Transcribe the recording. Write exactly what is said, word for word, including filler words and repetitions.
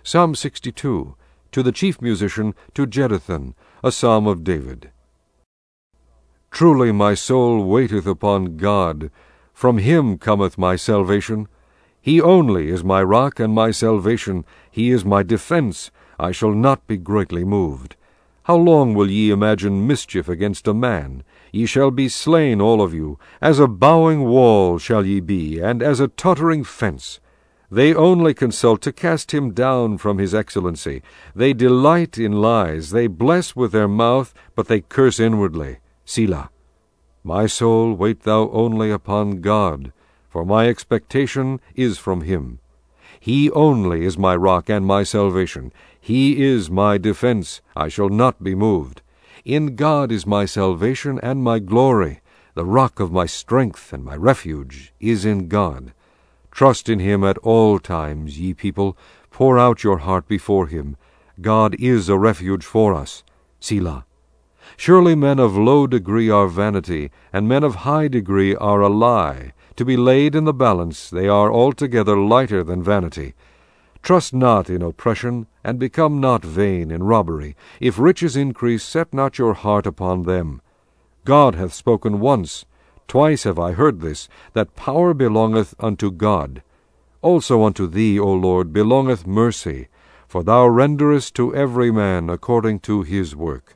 Psalm sixty-two. To the chief musician, to Jeduthun, a psalm of David. Truly my soul waiteth upon God. From him cometh my salvation. He only is my rock and my salvation. He is my defence. I shall not be greatly moved. How long will ye imagine mischief against a man? Ye shall be slain all of you. As a bowing wall shall ye be, and as a tottering fence. They only consult to cast him down from his excellency. They delight in lies. They bless with their mouth, but they curse inwardly. Selah. My soul, wait thou only upon God, for my expectation is from him. He only is my rock and my salvation. He is my defence. I shall not be moved. In God is my salvation and my glory. The rock of my strength and my refuge is in God. Trust in him at all times, ye people. Pour out your heart before him. God is a refuge for us. Selah. Surely men of low degree are vanity, and men of high degree are a lie. To be laid in the balance, they are altogether lighter than vanity. Trust not in oppression, and become not vain in robbery. If riches increase, set not your heart upon them. God hath spoken once, twice have I heard this, that power belongeth unto God. Also unto thee, O Lord, belongeth mercy, for thou renderest to every man according to his work.